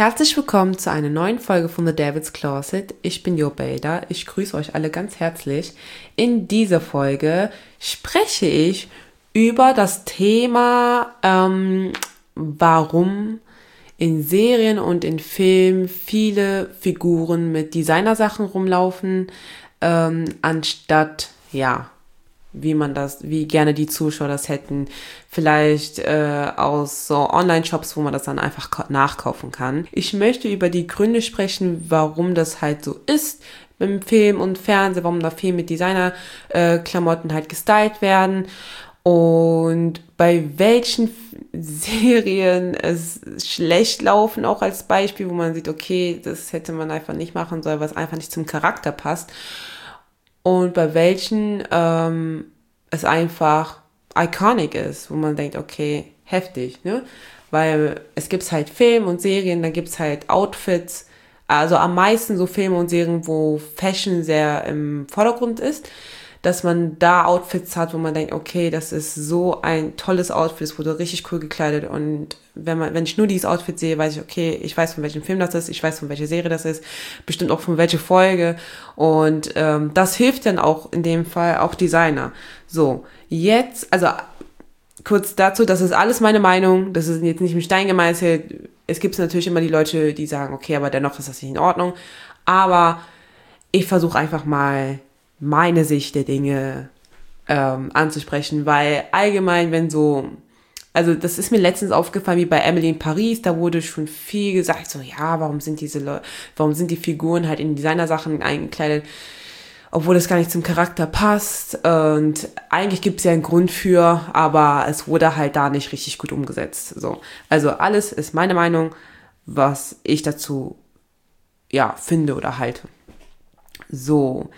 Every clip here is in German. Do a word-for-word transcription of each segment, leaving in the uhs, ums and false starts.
Herzlich willkommen zu einer neuen Folge von The Devil's Closet. Ich bin Jo Bader. Ich grüße euch alle ganz herzlich. In dieser Folge spreche ich über das Thema, ähm, warum in Serien und in Filmen viele Figuren mit Designersachen rumlaufen, ähm, anstatt, ja, wie man das, wie gerne die Zuschauer das hätten, vielleicht äh, aus so Online-Shops, wo man das dann einfach nachkaufen kann. Ich möchte über die Gründe sprechen, warum das halt so ist im Film und Fernsehen, warum da viel mit Designer-Klamotten äh, halt gestylt werden und bei welchen Serien es schlecht laufen, auch als Beispiel, wo man sieht, okay, das hätte man einfach nicht machen sollen, was einfach nicht zum Charakter passt. Und bei welchen ähm, es einfach iconic ist, wo man denkt, okay, heftig, ne? Weil es gibt halt Filme und Serien, dann gibt's halt Outfits, also am meisten so Filme und Serien, wo Fashion sehr im Vordergrund ist, dass man da Outfits hat, wo man denkt, okay, das ist so ein tolles Outfit, es wurde richtig cool gekleidet und wenn man, wenn ich nur dieses Outfit sehe, weiß ich, okay, ich weiß, von welchem Film das ist, ich weiß, von welcher Serie das ist, bestimmt auch von welcher Folge und ähm, das hilft dann auch in dem Fall auch Designer. So, jetzt, also kurz dazu, das ist alles meine Meinung, das ist jetzt nicht im Stein gemeißelt, es gibt natürlich immer die Leute, die sagen, okay, aber dennoch ist das nicht in Ordnung, aber ich versuche einfach mal meine Sicht der Dinge ähm, anzusprechen, weil allgemein, wenn so, also das ist mir letztens aufgefallen, wie bei Emily in Paris, da wurde schon viel gesagt, so ja, warum sind diese Leute, warum sind die Figuren halt in Designersachen eingekleidet, obwohl das gar nicht zum Charakter passt und eigentlich gibt es ja einen Grund für, aber es wurde halt da nicht richtig gut umgesetzt. So, also alles ist meine Meinung, was ich dazu ja finde oder halte. So.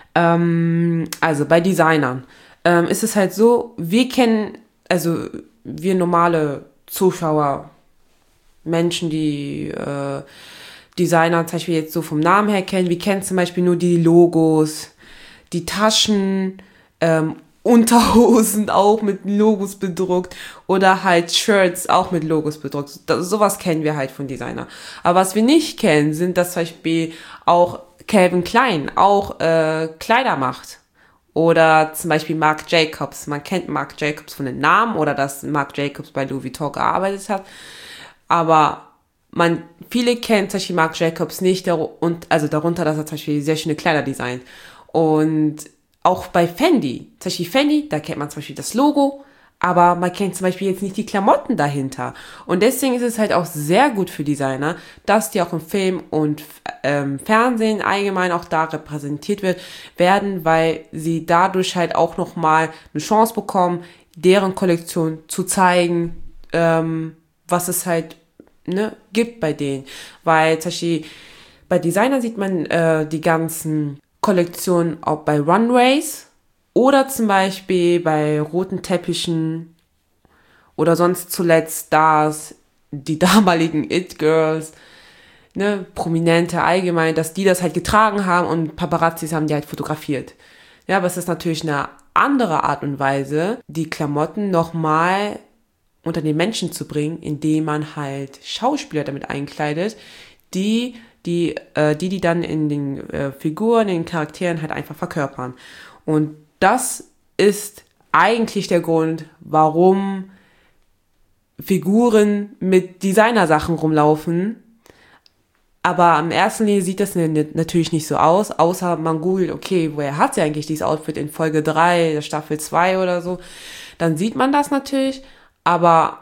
Also bei Designern ähm, ist es halt so, wir kennen, also wir normale Zuschauer, Menschen, die äh, Designer zum Beispiel jetzt so vom Namen her kennen, wir kennen zum Beispiel nur die Logos, die Taschen, ähm, Unterhosen auch mit Logos bedruckt oder halt Shirts auch mit Logos bedruckt. Das, sowas kennen wir halt von Designer. Aber was wir nicht kennen, sind das zum Beispiel auch Calvin Klein auch äh, Kleider macht. Oder zum Beispiel Marc Jacobs. Man kennt Marc Jacobs von den Namen oder dass Marc Jacobs bei Louis Vuitton gearbeitet hat. Aber man, viele kennen zum Beispiel Marc Jacobs nicht, und, also darunter, dass er zum Beispiel sehr schöne Kleider designt. Und auch bei Fendi, zum Beispiel Fendi, da kennt man zum Beispiel das Logo, aber man kennt zum Beispiel jetzt nicht die Klamotten dahinter. Und deswegen ist es halt auch sehr gut für Designer, dass die auch im Film und ähm, Fernsehen allgemein auch da repräsentiert wird, werden, weil sie dadurch halt auch nochmal eine Chance bekommen, deren Kollektion zu zeigen, ähm, was es halt ne, gibt bei denen. Weil zum Beispiel bei Designern sieht man äh, die ganzen Kollektionen auch bei Runways, oder zum Beispiel bei roten Teppichen oder sonst zuletzt Stars, die damaligen It-Girls, ne, Prominente allgemein, dass die das halt getragen haben und Paparazzis haben die halt fotografiert. Ja, aber es ist natürlich eine andere Art und Weise, die Klamotten nochmal unter den Menschen zu bringen, indem man halt Schauspieler damit einkleidet, die die, äh, die, die dann in den äh, Figuren, in den Charakteren halt einfach verkörpern. Und das ist eigentlich der Grund, warum Figuren mit Designersachen rumlaufen. Aber im ersten Linie sieht das natürlich nicht so aus, außer man googelt, okay, woher hat sie eigentlich dieses Outfit in Folge drei, der Staffel zwei oder so. Dann sieht man das natürlich, aber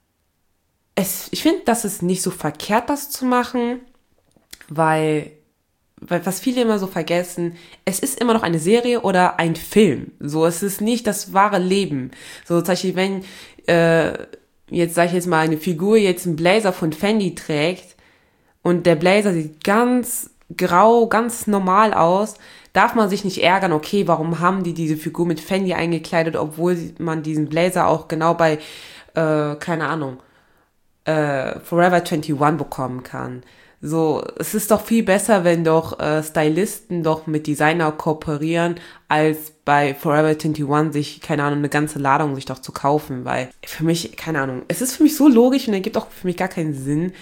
es, ich finde, das ist nicht so verkehrt, das zu machen, weil weil was viele immer so vergessen, es ist immer noch eine Serie oder ein Film. So, es ist nicht das wahre Leben. So, zum Beispiel, wenn, äh, jetzt sage ich jetzt mal, eine Figur jetzt einen Blazer von Fendi trägt und der Blazer sieht ganz grau, ganz normal aus, darf man sich nicht ärgern, okay, warum haben die diese Figur mit Fendi eingekleidet, obwohl man diesen Blazer auch genau bei, äh, keine Ahnung, äh, Forever einundzwanzig bekommen kann. So, es ist doch viel besser, wenn doch äh, Stylisten doch mit Designer kooperieren, als bei Forever einundzwanzig sich, keine Ahnung, eine ganze Ladung sich doch zu kaufen, weil für mich, keine Ahnung, es ist für mich so logisch und ergibt auch für mich gar keinen Sinn,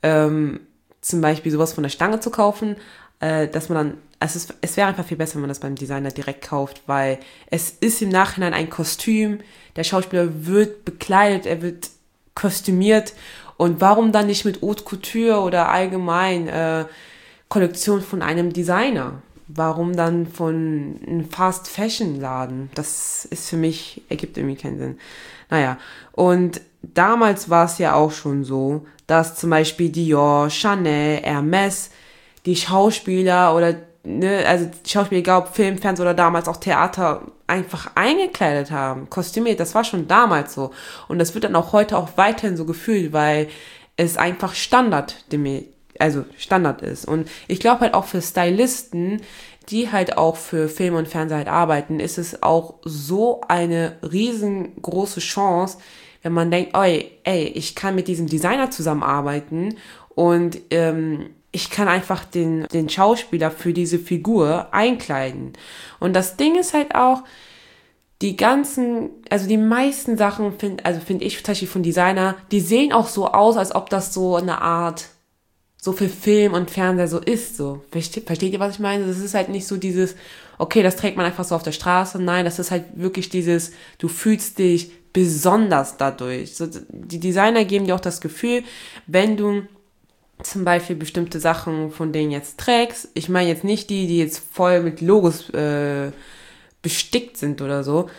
ähm, zum Beispiel sowas von der Stange zu kaufen, äh, dass man dann, also es, es wäre einfach viel besser, wenn man das beim Designer direkt kauft, weil es ist im Nachhinein ein Kostüm, der Schauspieler wird bekleidet, er wird kostümiert und warum dann nicht mit Haute Couture oder allgemein äh, Kollektion von einem Designer? Warum dann von einem Fast Fashion Laden? Das ist für mich, ergibt irgendwie keinen Sinn. Naja, und damals war es ja auch schon so, dass zum Beispiel Dior, Chanel, Hermès, die Schauspieler oder, ne, also die Schauspieler, egal ob Film, Fernsehen oder damals auch Theater, einfach eingekleidet haben, kostümiert. Das war schon damals so. Und das wird dann auch heute auch weiterhin so gefühlt, weil es einfach Standard, also Standard ist. Und ich glaube halt auch für Stylisten, die halt auch für Film und Fernsehen halt arbeiten, ist es auch so eine riesengroße Chance, wenn man denkt, ey, ey, ich kann mit diesem Designer zusammenarbeiten und ähm, ich kann einfach den, den Schauspieler für diese Figur einkleiden. Und das Ding ist halt auch, die ganzen, also die meisten Sachen, find, also finde ich tatsächlich von Designer, die sehen auch so aus, als ob das so eine Art, so für Film und Fernseher so ist, so. Versteht, versteht ihr, was ich meine? Das ist halt nicht so dieses, okay, das trägt man einfach so auf der Straße. Nein, das ist halt wirklich dieses, du fühlst dich besonders dadurch. So, die Designer geben dir auch das Gefühl, wenn du zum Beispiel bestimmte Sachen von denen jetzt trägst, ich meine jetzt nicht die, die jetzt voll mit Logos äh, bestickt sind oder so,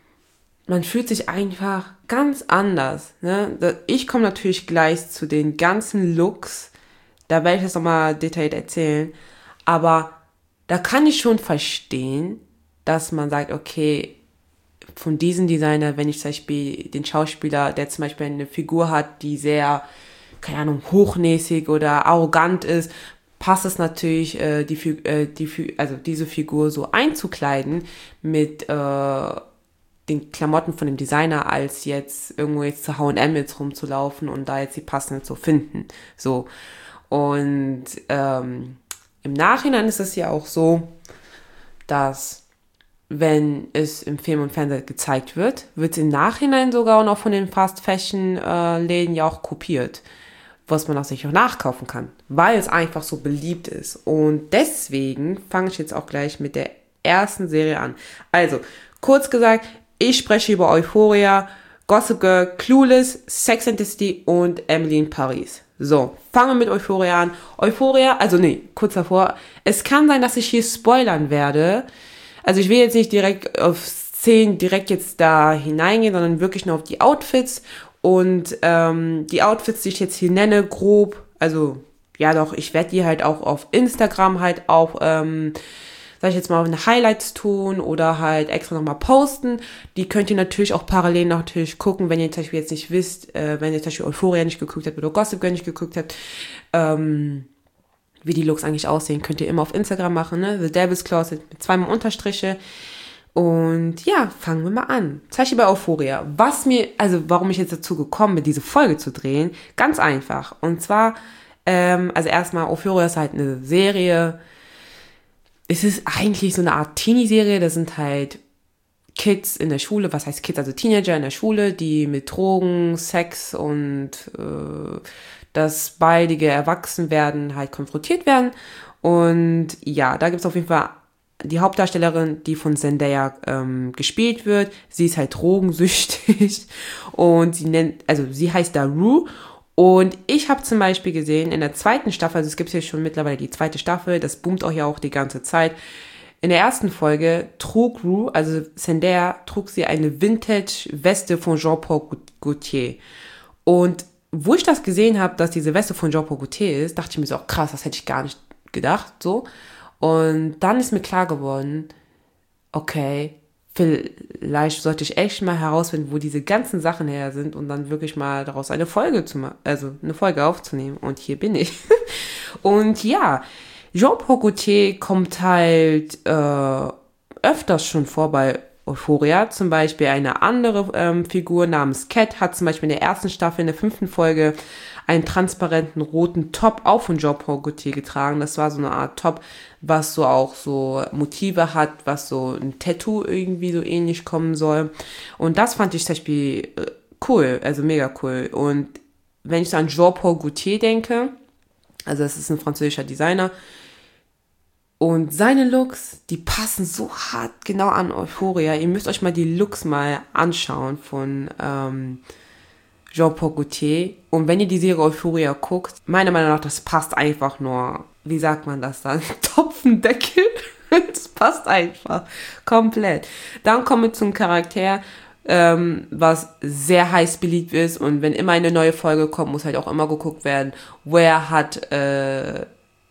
man fühlt sich einfach ganz anders. Ne? Ich komme natürlich gleich zu den ganzen Looks, da werde ich das nochmal detailliert erzählen, aber da kann ich schon verstehen, dass man sagt, okay, von diesem Designer, wenn ich zum Beispiel den Schauspieler, der zum Beispiel eine Figur hat, die sehr, keine Ahnung, hochnäsig oder arrogant ist, passt es natürlich, äh, die, äh, die, also diese Figur so einzukleiden mit äh, den Klamotten von dem Designer, als jetzt irgendwo jetzt zu H und M jetzt rumzulaufen und da jetzt die passenden zu finden. So. Und ähm, im Nachhinein ist es ja auch so, dass wenn es im Film und Fernsehen gezeigt wird, wird es im Nachhinein sogar auch noch von den Fast Fashion äh, Läden ja auch kopiert, was man auch sicher nachkaufen kann, weil es einfach so beliebt ist. Und deswegen fange ich jetzt auch gleich mit der ersten Serie an. Also, kurz gesagt, ich spreche über Euphoria, Gossip Girl, Clueless, Sex and the City und Emily in Paris. So, fangen wir mit Euphoria an. Euphoria, also nee, kurz davor, es kann sein, dass ich hier spoilern werde. Also ich will jetzt nicht direkt auf Szenen direkt jetzt da hineingehen, sondern wirklich nur auf die Outfits. Und ähm, die Outfits, die ich jetzt hier nenne, grob, also ja doch, ich werde die halt auch auf Instagram halt auch, ähm, sag ich jetzt mal, eine Highlights tun oder halt extra nochmal posten. Die könnt ihr natürlich auch parallel natürlich gucken, wenn ihr zum Beispiel jetzt nicht wisst, äh, wenn ihr zum Beispiel Euphoria nicht geguckt habt oder Gossip Girl nicht geguckt habt, ähm, wie die Looks eigentlich aussehen, könnt ihr immer auf Instagram machen, ne? The Devil's Closet mit zweimal Unterstriche. Und ja, fangen wir mal an. Zum Beispiel bei Euphoria. Was mir, also warum ich jetzt dazu gekommen bin, diese Folge zu drehen, ganz einfach. Und zwar, ähm, also erstmal, Euphoria ist halt eine Serie. Es ist eigentlich so eine Art Teenie-Serie. Das sind halt Kids in der Schule, was heißt Kids, also Teenager in der Schule, die mit Drogen, Sex und äh, das baldige Erwachsenwerden halt konfrontiert werden. Und ja, da gibt es auf jeden Fall die Hauptdarstellerin, die von Zendaya ähm, gespielt wird. Sie ist halt drogensüchtig und sie nennt, also sie heißt da Rue. Und ich habe zum Beispiel gesehen, in der zweiten Staffel, also es gibt hier schon mittlerweile die zweite Staffel, das boomt auch ja auch die ganze Zeit. In der ersten Folge trug Rue, also Zendaya, trug sie eine Vintage-Weste von Jean-Paul Gaultier. Und wo ich das gesehen habe, dass diese Weste von Jean-Paul Gaultier ist, dachte ich mir so, oh, krass, das hätte ich gar nicht gedacht, so. Und dann ist mir klar geworden, okay, vielleicht sollte ich echt mal herausfinden, wo diese ganzen Sachen her sind und dann wirklich mal daraus eine Folge zu machen, also eine Folge aufzunehmen. Und hier bin ich. Und ja, Jean-Paul Gaultier kommt halt äh, öfters schon vor bei Euphoria. Zum Beispiel eine andere ähm, Figur namens Cat hat zum Beispiel in der ersten Staffel, in der fünften Folge, einen transparenten roten Top auch von Jean-Paul Gaultier getragen. Das war so eine Art Top, was so auch so Motive hat, was so ein Tattoo irgendwie so ähnlich kommen soll. Und das fand ich zum Beispiel cool, also mega cool. Und wenn ich so an Jean-Paul Gaultier denke, Also es ist ein französischer Designer. Und seine Looks, die passen so hart genau an Euphoria. Ihr müsst euch mal die Looks mal anschauen von ähm, Jean-Paul Gaultier. Und wenn ihr die Serie Euphoria guckt, meiner Meinung nach, das passt einfach nur, wie sagt man das dann? Topfendeckel. Das passt einfach. Komplett. Dann kommen wir zum Charakter, ähm, was sehr heiß beliebt ist. Und wenn immer eine neue Folge kommt, muss halt auch immer geguckt werden, wer hat äh,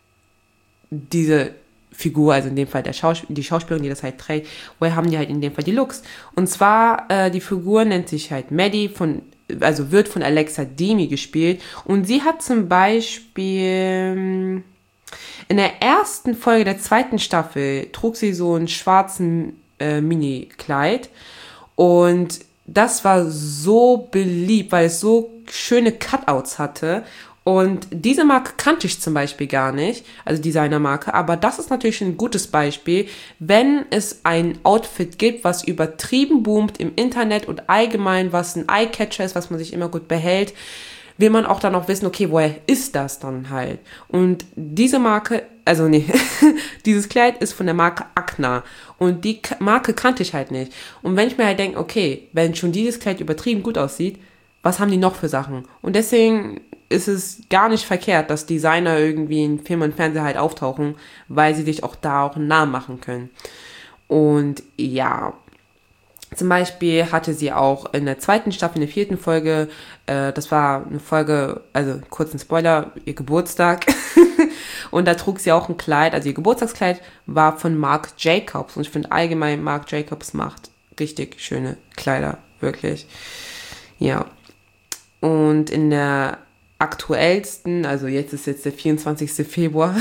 diese Figur, also in dem Fall der Schaus- die Schauspielerin, die das halt trägt, woher haben die halt in dem Fall die Looks? Und zwar, äh, die Figur nennt sich halt Maddie, von, also wird von Alexa Demi gespielt. Und sie hat zum Beispiel in der ersten Folge der zweiten Staffel trug sie so einen schwarzen äh, Mini-Kleid. Und das war so beliebt, weil es so schöne Cutouts hatte. Und diese Marke kannte ich zum Beispiel gar nicht, also Designermarke, aber das ist natürlich ein gutes Beispiel, wenn es ein Outfit gibt, was übertrieben boomt im Internet und allgemein, was ein Eyecatcher ist, was man sich immer gut behält, will man auch dann auch wissen, okay, woher ist das dann halt? Und diese Marke, also nee, dieses Kleid ist von der Marke Acna und die Marke kannte ich halt nicht. Und wenn ich mir halt denke, okay, wenn schon dieses Kleid übertrieben gut aussieht, was haben die noch für Sachen? Und deswegen ist es gar nicht verkehrt, dass Designer irgendwie in Film und Fernsehen halt auftauchen, weil sie sich auch da auch einen Namen machen können. Und ja, zum Beispiel hatte sie auch in der zweiten Staffel, in der vierten Folge, äh, das war eine Folge, also kurzen Spoiler, ihr Geburtstag. Und da trug sie auch ein Kleid, also ihr Geburtstagskleid war von Marc Jacobs. Und ich finde allgemein, Marc Jacobs macht richtig schöne Kleider, wirklich. Ja. Und in der aktuellsten, also jetzt ist jetzt der vierundzwanzigster Februar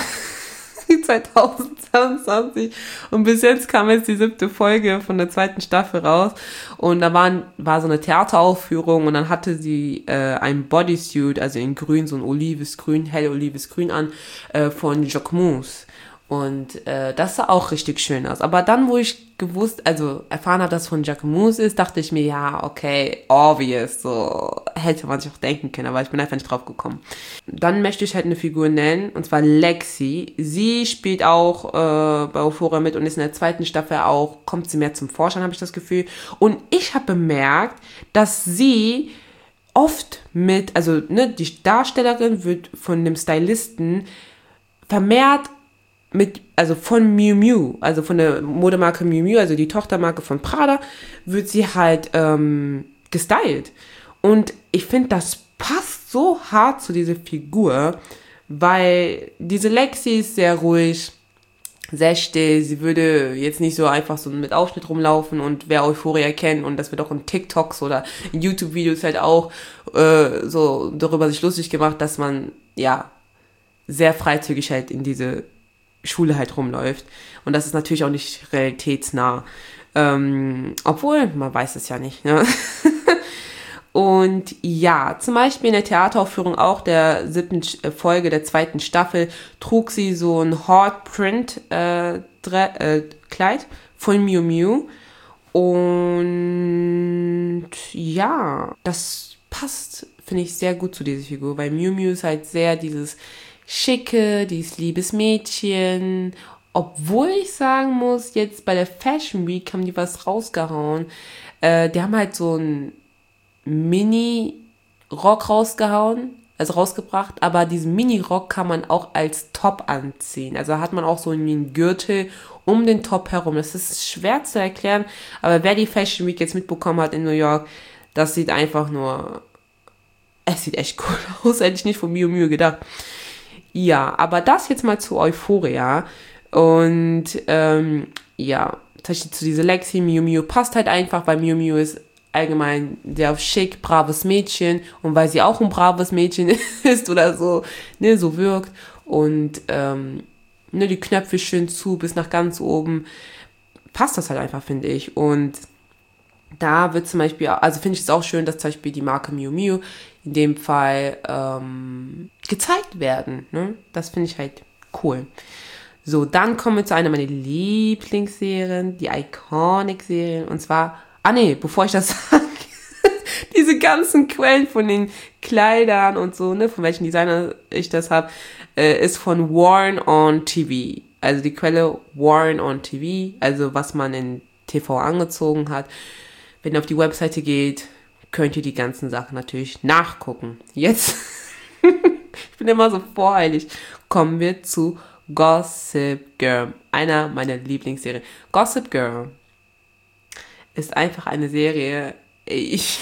zweitausendzweiundzwanzig und bis jetzt kam jetzt die siebte Folge von der zweiten Staffel raus und da waren, war so eine Theateraufführung und dann hatte sie äh, ein Bodysuit, also in grün, so ein olives Grün, hell olives Grün an, äh, von Jacquemus. Und äh, das sah auch richtig schön aus. Aber dann, wo ich gewusst, also erfahren habe, dass es von Jacquemus ist, dachte ich mir, ja, okay, obvious, so hätte man sich auch denken können, aber ich bin einfach nicht drauf gekommen. Dann möchte ich halt eine Figur nennen, und zwar Lexi. Sie spielt auch äh, bei Euphoria mit und ist in der zweiten Staffel auch, kommt sie mehr zum Vorschein, habe ich das Gefühl. Und ich habe bemerkt, dass sie oft mit, also ne, die Darstellerin wird von dem Stylisten vermehrt mit, also von Miu Miu, also von der Modemarke Miu Miu, also die Tochtermarke von Prada, wird sie halt ähm, gestylt. Und ich finde, das passt so hart zu dieser Figur, weil diese Lexi ist sehr ruhig, sehr still, sie würde jetzt nicht so einfach so mit Ausschnitt rumlaufen und wer Euphoria kennt und das wird auch in TikToks oder in YouTube-Videos halt auch äh, so darüber sich lustig gemacht, dass man, ja, sehr freizügig halt in diese Schule halt rumläuft. Und das ist natürlich auch nicht realitätsnah. Ähm, obwohl, man weiß es ja nicht. Ne? Und ja, zum Beispiel in der Theateraufführung auch der siebten Folge der zweiten Staffel trug sie so ein Hot-Print äh, Dre- äh, Kleid von Miu Miu. Und ja, das passt, finde ich, sehr gut zu dieser Figur, weil Miu Miu ist halt sehr dieses schicke, dieses liebes Mädchen. Obwohl ich sagen muss, jetzt bei der Fashion Week haben die was rausgehauen. Äh, die haben halt so ein Mini-Rock rausgehauen, also rausgebracht, aber diesen Mini-Rock kann man auch als Top anziehen. Also hat man auch so einen Gürtel um den Top herum. Das ist schwer zu erklären, aber wer die Fashion Week jetzt mitbekommen hat in New York, das sieht einfach nur, es sieht echt cool aus, hätte ich nicht von Miu Miu gedacht. Ja, aber das jetzt mal zu Euphoria und ähm, ja, zu dieser Lexi, Miu Miu passt halt einfach, weil Miu Miu ist allgemein sehr schick, braves Mädchen und weil sie auch ein braves Mädchen ist oder so, ne, so wirkt und ähm, ne, die Knöpfe schön zu bis nach ganz oben, passt das halt einfach, finde ich. Und da wird zum Beispiel, also finde ich es auch schön, dass zum Beispiel die Marke Miu Miu in dem Fall ähm, gezeigt werden. Ne? Das finde ich halt cool. So, dann kommen wir zu einer meiner Lieblingsserien, die Iconic-Serien. Und zwar, ah nee, bevor ich das sage, diese ganzen Quellen von den Kleidern und so, ne, von welchen Designer ich das habe, äh, ist von Worn on T V. Also die Quelle Worn on T V, also was man in T V angezogen hat. Wenn ihr auf die Webseite geht, könnt ihr die ganzen Sachen natürlich nachgucken. Jetzt, ich bin immer so voreilig, kommen wir zu Gossip Girl, einer meiner Lieblingsserien. Gossip Girl ist einfach eine Serie, ich,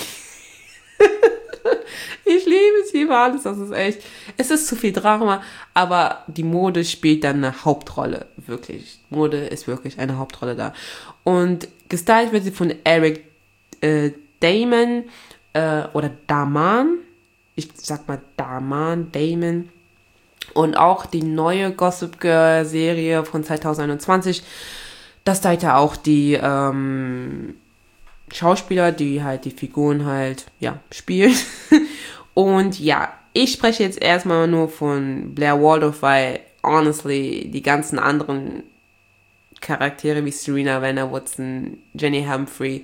ich liebe es, liebe alles, das ist echt, es ist zu viel Drama, aber die Mode spielt dann eine Hauptrolle, wirklich. Mode ist wirklich eine Hauptrolle da. Und gestylt wird sie von Eric äh, Damon äh, oder Daman, ich sag mal Daman, Damon. Und auch die neue Gossip Girl Serie von zwanzig einundzwanzig, das stylt ja auch die ähm, Schauspieler, die halt die Figuren halt, ja, spielen. Und ja, ich spreche jetzt erstmal nur von Blair Waldorf, weil, honestly, die ganzen anderen Charaktere wie Serena Vanna Woodson, Jenny Humphrey,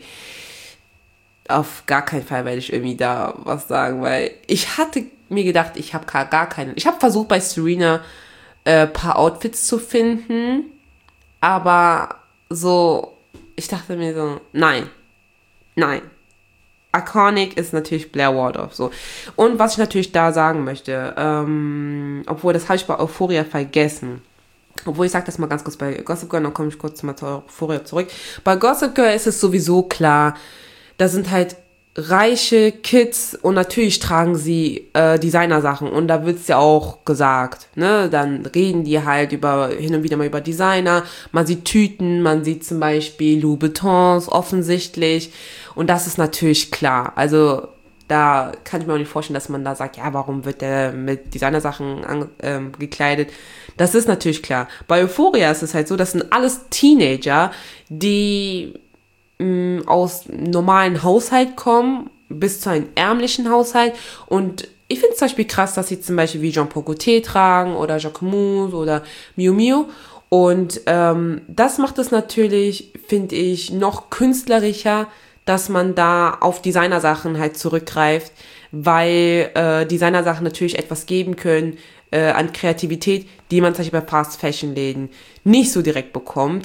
auf gar keinen Fall werde ich irgendwie da was sagen, weil ich hatte mir gedacht, ich habe gar, gar keine. Ich habe versucht bei Serena ein äh, paar Outfits zu finden, aber so, ich dachte mir so, nein, nein. Iconic ist natürlich Blair Waldorf, so. Und was ich natürlich da sagen möchte, ähm, obwohl das habe ich bei Euphoria vergessen. Obwohl, ich sage das mal ganz kurz bei Gossip Girl, dann komme ich kurz mal zu Euphoria zurück. Bei Gossip Girl ist es sowieso klar, da sind halt reiche Kids und natürlich tragen sie äh, Designersachen und da wird's ja auch gesagt, ne, dann reden die halt über, hin und wieder mal über Designer, man sieht Tüten, man sieht zum Beispiel Louboutins offensichtlich und das ist natürlich klar, also da kann ich mir auch nicht vorstellen, dass man da sagt, ja, warum wird der mit Designersachen an, ähm, gekleidet, das ist natürlich klar. Bei Euphoria ist es halt so, das sind alles Teenager, die aus normalen Haushalt kommen, bis zu einem ärmlichen Haushalt und ich finde es zum Beispiel krass, dass sie zum Beispiel wie Jean Paul Gaultier tragen oder Jacquemus oder Miu Miu und ähm, das macht es natürlich, finde ich, noch künstlerischer, dass man da auf Designersachen halt zurückgreift, weil äh, Designersachen natürlich etwas geben können äh, an Kreativität, die man zum Beispiel bei Fast Fashion Läden nicht so direkt bekommt.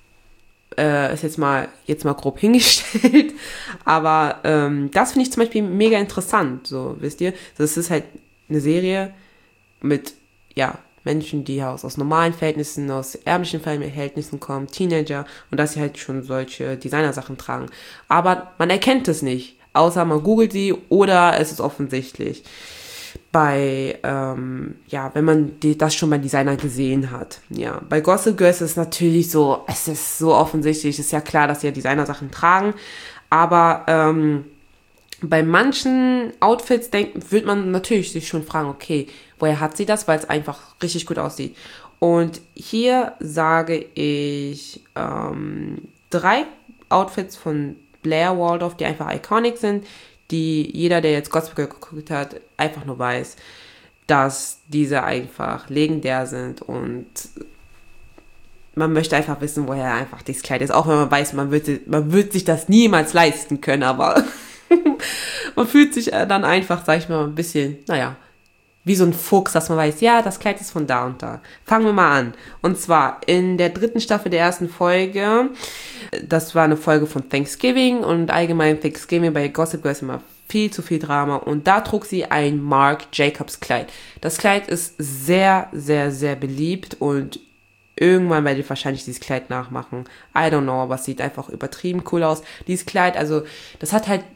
Äh, ist jetzt mal, jetzt mal grob hingestellt, aber ähm, das finde ich zum Beispiel mega interessant, so, wisst ihr, das ist halt eine Serie mit, ja, Menschen, die aus, aus normalen Verhältnissen, aus ärmlichen Verhältnissen kommen, Teenager und dass sie halt schon solche Designersachen tragen, aber man erkennt es nicht, außer man googelt sie oder es ist offensichtlich. Bei, ähm, ja, wenn man die, das schon bei Designer gesehen hat. Ja, bei Gossip Girl ist es natürlich so, es ist so offensichtlich, es ist ja klar, dass sie ja Designer-Sachen tragen, aber ähm, bei manchen Outfits denkt, wird man natürlich sich schon fragen, okay, woher hat sie das, weil es einfach richtig gut aussieht. Und hier sage ich ähm, drei Outfits von Blair Waldorf, die einfach iconic sind, die jeder, der jetzt Gossip Girl geguckt hat, einfach nur weiß, dass diese einfach legendär sind und man möchte einfach wissen, woher einfach dieses Kleid ist, auch wenn man weiß, man wird, man wird sich das niemals leisten können, aber man fühlt sich dann einfach, sag ich mal, ein bisschen, naja, wie so ein Fuchs, dass man weiß, ja, das Kleid ist von da und da. Fangen wir mal an. Und zwar in der dritten Staffel der ersten Folge, das war eine Folge von Thanksgiving und allgemein Thanksgiving bei Gossip Girl ist immer viel zu viel Drama und da trug sie ein Marc Jacobs Kleid. Das Kleid ist sehr, sehr, sehr beliebt und irgendwann werde ich wahrscheinlich dieses Kleid nachmachen. I don't know, aber es sieht einfach übertrieben cool aus. Dieses Kleid, also das hat halt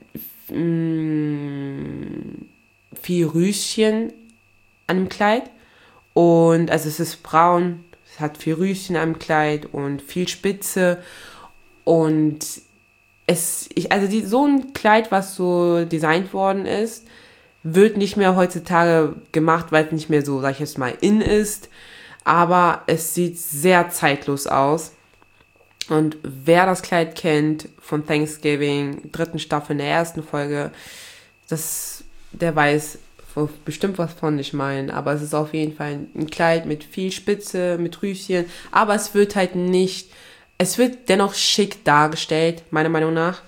mh, viel Rüschen an dem Kleid und also es ist braun, es hat viel Rüschen am Kleid und viel Spitze und es, ich, also die, so ein Kleid, was so designt worden ist, wird nicht mehr heutzutage gemacht, weil es nicht mehr so, sag ich jetzt mal, in ist, aber es sieht sehr zeitlos aus und wer das Kleid kennt von Thanksgiving, dritten Staffel in der ersten Folge, das, der weiß bestimmt was von ich meine, aber es ist auf jeden Fall ein Kleid mit viel Spitze, mit Rüschen, aber es wird halt nicht, es wird dennoch schick dargestellt, meiner Meinung nach,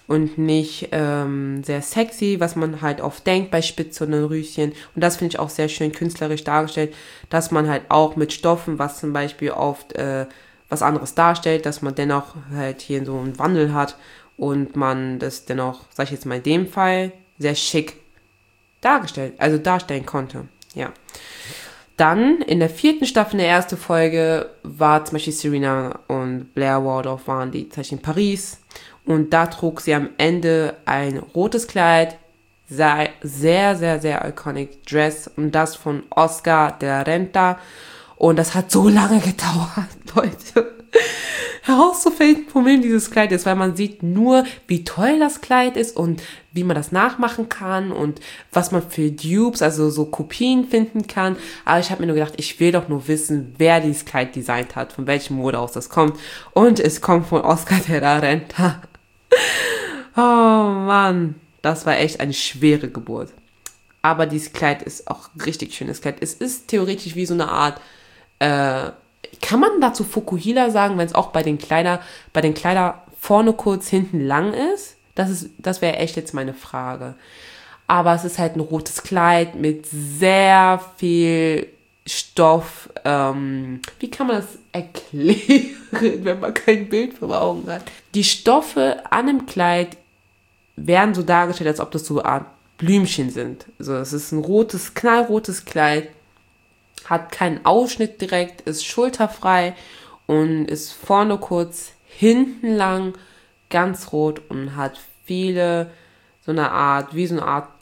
und nicht ähm, sehr sexy, was man halt oft denkt bei Spitze und Rüschen. Und das finde ich auch sehr schön künstlerisch dargestellt, dass man halt auch mit Stoffen, was zum Beispiel oft äh, was anderes darstellt, dass man dennoch halt hier so einen Wandel hat und man das dennoch, sag ich jetzt mal in dem Fall, sehr schick dargestellt, also darstellen konnte. Ja. Dann in der vierten Staffel, in der ersten Folge, war zum Beispiel Serena und Blair Waldorf waren die zum Beispiel in Paris. Und da trug sie am Ende ein rotes Kleid, sehr, sehr, sehr, sehr iconic Dress. Und das von Oscar de la Renta. Und das hat so lange gedauert, Leute, herauszufinden, von wem dieses Kleid ist, weil man sieht nur, wie toll das Kleid ist und wie man das nachmachen kann und was man für Dupes, also so Kopien finden kann. Aber ich habe mir nur gedacht, ich will doch nur wissen, wer dieses Kleid designt hat, von welchem Modehaus das kommt. Und es kommt von Oscar de la Renta. Oh Mann, das war echt eine schwere Geburt. Aber dieses Kleid ist auch ein richtig schönes Kleid. Es ist theoretisch wie so eine Art, äh, kann man dazu Fukuhila sagen, wenn es auch bei den Kleider, bei den Kleider vorne kurz, hinten lang ist? Das ist, das wäre echt jetzt meine Frage. Aber es ist halt ein rotes Kleid mit sehr viel Stoff. Ähm, wie kann man das erklären, wenn man kein Bild vor Augen hat? Die Stoffe an dem Kleid werden so dargestellt, als ob das so eine Art Blümchen sind. Also es ist ein rotes, knallrotes Kleid, hat keinen Ausschnitt direkt, ist schulterfrei und ist vorne kurz, hinten lang, ganz rot und hat viele, so eine Art, wie so eine Art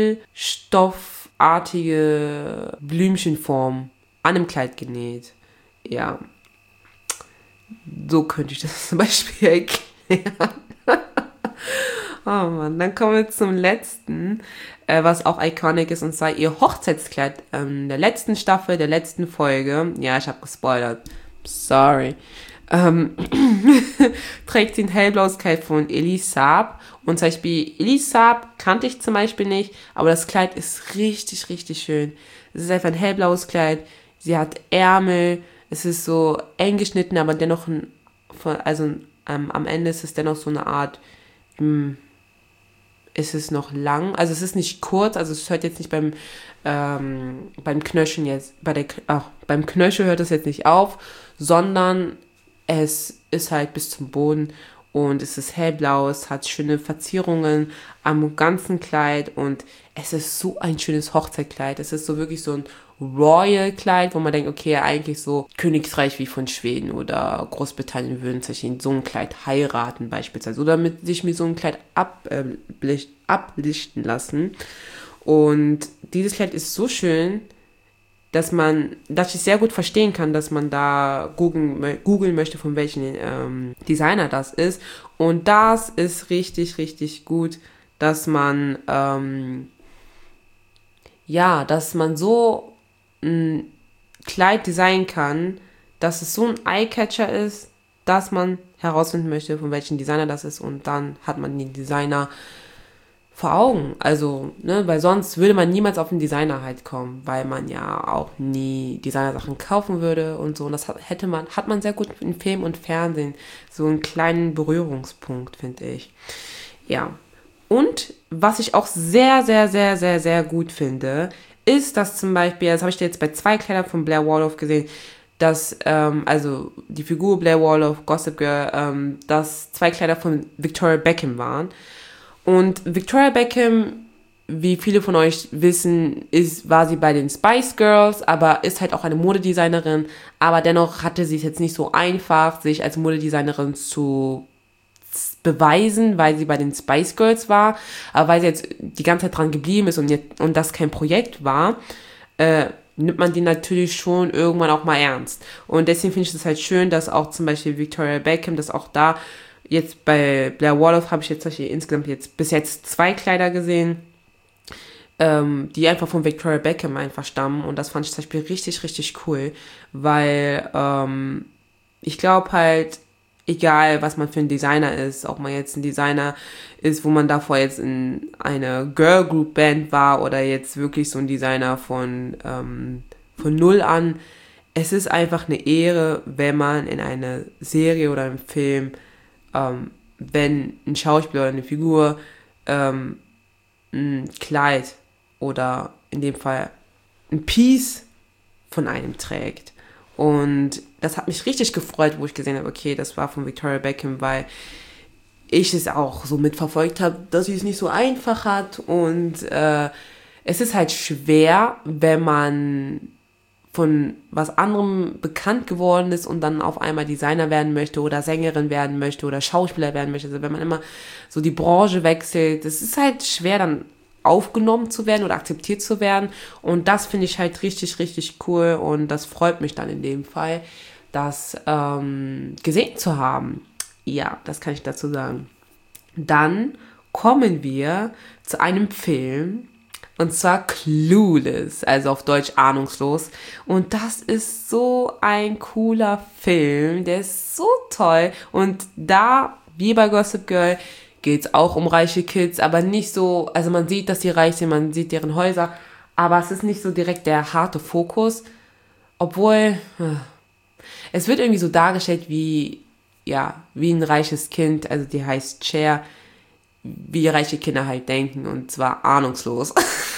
Tüllstoffartige Blümchenform an dem Kleid genäht. Ja, so könnte ich das zum Beispiel erklären. Oh Mann, dann kommen wir zum letzten, äh, was auch iconic ist, und zwar ihr Hochzeitskleid ähm, der letzten Staffel, der letzten Folge. Ja, ich habe gespoilert. Sorry. Ähm, trägt sie ein hellblaues Kleid von Elie Saab. Und zum Beispiel Elie Saab kannte ich zum Beispiel nicht, aber das Kleid ist richtig, richtig schön. Es ist einfach ein hellblaues Kleid. Sie hat Ärmel. Es ist so eng geschnitten, aber dennoch, ein, also ähm, am Ende ist es dennoch so eine Art, mh, ist es noch lang, also es ist nicht kurz, also es hört jetzt nicht beim ähm, beim Knöcheln jetzt, bei der, ach, beim Knöchel hört es jetzt nicht auf, sondern es ist halt bis zum Boden und es ist hellblau, es hat schöne Verzierungen am ganzen Kleid und es ist so ein schönes Hochzeitkleid, es ist so wirklich so ein Royal-Kleid, wo man denkt, okay, eigentlich so Königsreich wie von Schweden oder Großbritannien würden sich in so ein Kleid heiraten beispielsweise oder mit sich mit so einem Kleid ablicht, ablichten lassen. Und dieses Kleid ist so schön, dass man, dass ich sehr gut verstehen kann, dass man da googeln, googeln möchte, von welchem ähm, Designer das ist. Und das ist richtig, richtig gut, dass man ähm, ja, dass man so ein Kleid designen kann, dass es so ein Eyecatcher ist, dass man herausfinden möchte, von welchem Designer das ist, und dann hat man den Designer vor Augen. Also, ne, weil sonst würde man niemals auf den Designer halt kommen, weil man ja auch nie Designersachen kaufen würde und so. Und das hat, hätte man, hat man sehr gut in Film und Fernsehen. So einen kleinen Berührungspunkt, finde ich. Ja. Und was ich auch sehr, sehr, sehr, sehr, sehr gut finde, ist, dass zum Beispiel, das habe ich jetzt bei zwei Kleidern von Blair Waldorf gesehen, dass, ähm, also die Figur Blair Waldorf, Gossip Girl, ähm, dass zwei Kleider von Victoria Beckham waren. Und Victoria Beckham, wie viele von euch wissen, ist, war sie bei den Spice Girls, aber ist halt auch eine Modedesignerin, aber dennoch hatte sie es jetzt nicht so einfach, sich als Modedesignerin zu beweisen, weil sie bei den Spice Girls war, aber weil sie jetzt die ganze Zeit dran geblieben ist und, jetzt, und das kein Projekt war, äh, nimmt man die natürlich schon irgendwann auch mal ernst. Und deswegen finde ich es halt schön, dass auch zum Beispiel Victoria Beckham, dass auch da, jetzt bei Blair Waldorf habe ich jetzt insgesamt jetzt bis jetzt zwei Kleider gesehen, ähm, die einfach von Victoria Beckham einfach stammen, und das fand ich zum Beispiel richtig, richtig cool, weil ähm, ich glaube halt, egal, was man für ein Designer ist, ob man jetzt ein Designer ist, wo man davor jetzt in einer Girl Group Band war oder jetzt wirklich so ein Designer von, ähm, von null an. Es ist einfach eine Ehre, wenn man in einer Serie oder einem Film ähm, wenn ein Schauspieler oder eine Figur ähm, ein Kleid oder in dem Fall ein Piece von einem trägt. Und das hat mich richtig gefreut, wo ich gesehen habe, okay, das war von Victoria Beckham, weil ich es auch so mitverfolgt habe, dass sie es nicht so einfach hat. Und äh, es ist halt schwer, wenn man von was anderem bekannt geworden ist und dann auf einmal Designer werden möchte oder Sängerin werden möchte oder Schauspieler werden möchte. Also wenn man immer so die Branche wechselt, es ist halt schwer dann aufgenommen zu werden oder akzeptiert zu werden. Und das finde ich halt richtig, richtig cool und das freut mich dann in dem Fall, das ähm, gesehen zu haben. Ja, das kann ich dazu sagen. Dann kommen wir zu einem Film, und zwar Clueless, also auf Deutsch ahnungslos. Und das ist so ein cooler Film, der ist so toll. Und da, wie bei Gossip Girl, geht es auch um reiche Kids, aber nicht so, also man sieht, dass die reich sind, man sieht deren Häuser, aber es ist nicht so direkt der harte Fokus, obwohl es wird irgendwie so dargestellt wie, ja, wie ein reiches Kind, also die heißt Cher, wie reiche Kinder halt denken und zwar ahnungslos.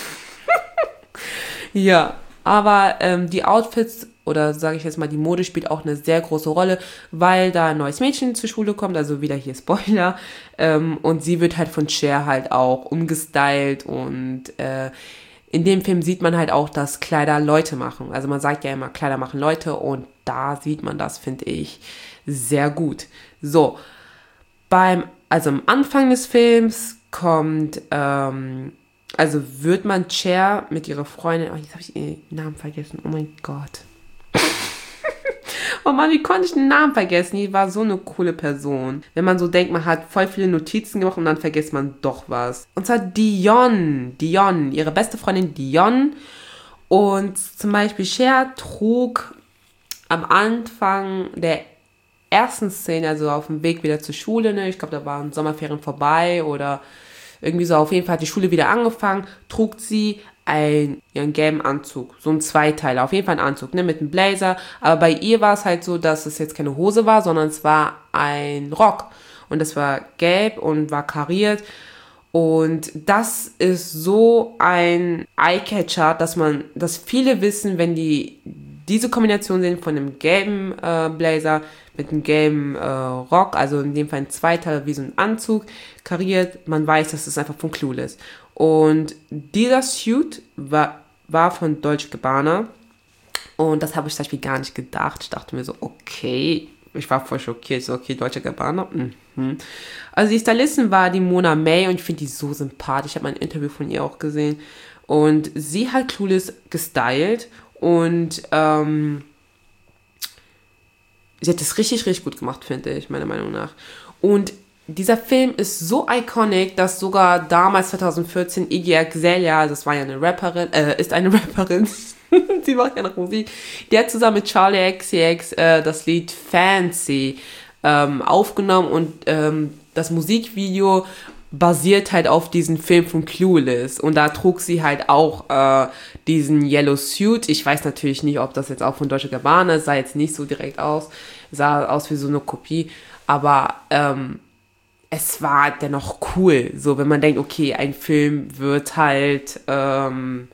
Ja, aber ähm, die Outfits oder sage ich jetzt mal, die Mode spielt auch eine sehr große Rolle, weil da ein neues Mädchen zur Schule kommt, also wieder hier Spoiler, ähm, und sie wird halt von Cher halt auch umgestylt und äh, in dem Film sieht man halt auch, dass Kleider Leute machen. Also man sagt ja immer, Kleider machen Leute und da sieht man das, finde ich, sehr gut. So, beim, also am Anfang des Films kommt, ähm, also wird man Cher mit ihrer Freundin, oh, jetzt habe ich ihren Namen vergessen, oh mein Gott. Oh Mann, wie konnte ich den Namen vergessen? Die war so eine coole Person. Wenn man so denkt, man hat voll viele Notizen gemacht und dann vergisst man doch was. Und zwar Dionne. Dionne, ihre beste Freundin Dionne. Und zum Beispiel Cher trug am Anfang der ersten Szene, also auf dem Weg wieder zur Schule, ne? Ich glaube, da waren Sommerferien vorbei oder irgendwie so, auf jeden Fall hat die Schule wieder angefangen, trug sie einen, ja, einen gelben Anzug, so ein Zweiteiler, auf jeden Fall ein Anzug, ne, mit einem Blazer, aber bei ihr war es halt so, dass es jetzt keine Hose war, sondern es war ein Rock und das war gelb und war kariert und das ist so ein Eyecatcher, dass man, dass viele wissen, wenn die diese Kombination sehen von einem gelben äh, Blazer mit einem gelben äh, Rock, also in dem Fall ein Zweiteiler wie so ein Anzug, kariert, man weiß, dass es einfach von Clueless. Und dieser Suit war, war von Dolce and Gabbana und das habe ich zum Beispiel gar nicht gedacht. Ich dachte mir so, okay, ich war voll schockiert, so okay, Dolce and Gabbana. Mhm. Also die Stylistin war die Mona May und ich finde die so sympathisch. Ich habe mal ein Interview von ihr auch gesehen und sie hat Clueless gestylt und ähm, sie hat das richtig, richtig gut gemacht, finde ich, meiner Meinung nach. Und dieser Film ist so iconic, dass sogar damals zwanzig vierzehn Iggy Azalea, das war ja eine Rapperin, äh, ist eine Rapperin, sie macht ja noch Musik, die hat zusammen mit Charlie X C X äh, das Lied Fancy ähm, aufgenommen und ähm, das Musikvideo basiert halt auf diesem Film von Clueless und da trug sie halt auch äh, diesen Yellow Suit. Ich weiß natürlich nicht, ob das jetzt auch von Dolce and Gabbana ist, sah jetzt nicht so direkt aus, sah aus wie so eine Kopie, aber ähm, es war dennoch cool, so wenn man denkt, okay, ein Film wird halt ähm,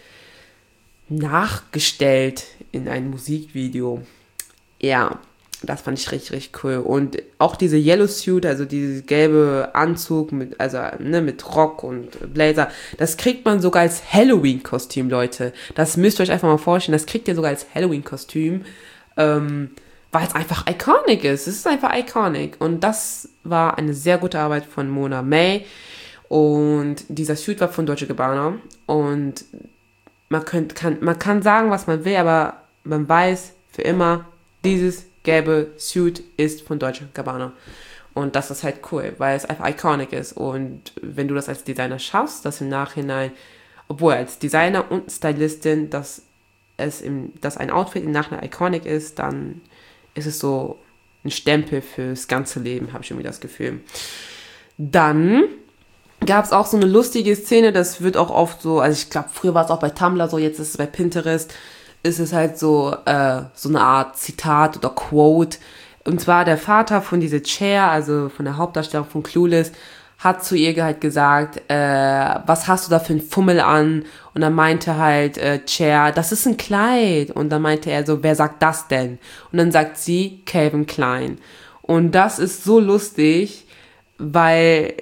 nachgestellt in ein Musikvideo. Ja, das fand ich richtig, richtig cool. Und auch diese Yellow Suit, also dieses gelbe Anzug mit, also, ne, mit Rock und Blazer, das kriegt man sogar als Halloween-Kostüm, Leute. Das müsst ihr euch einfach mal vorstellen. Das kriegt ihr sogar als Halloween-Kostüm, ähm, weil es einfach iconic ist. Es ist einfach iconic. Und das war eine sehr gute Arbeit von Mona May. Und dieser Suit war von Dolce and Gabbana. Und man, könnt, kann, man kann sagen, was man will, aber man weiß für immer, dieses gelbe Suit ist von Dolce and Gabbana. Und das ist halt cool, weil es einfach iconic ist. Und wenn du das als Designer schaffst, dass im Nachhinein, obwohl als Designer und Stylistin, dass es im, dass ein Outfit im Nachhinein iconic ist, dann ist es so ein Stempel fürs ganze Leben, habe ich irgendwie das Gefühl. Dann gab es auch so eine lustige Szene, das wird auch oft so, also ich glaube, früher war es auch bei Tumblr so, jetzt ist es bei Pinterest, ist es halt so, äh, so eine Art Zitat oder Quote, Und zwar der Vater von dieser Cher, also von der Hauptdarstellerin von Clueless, hat zu ihr halt gesagt, äh, was hast du da für einen Fummel an? Und dann meinte halt äh, Cher, das ist ein Kleid. Und dann meinte er so, wer sagt das denn? Und dann sagt sie, Calvin Klein. Und das ist so lustig, weil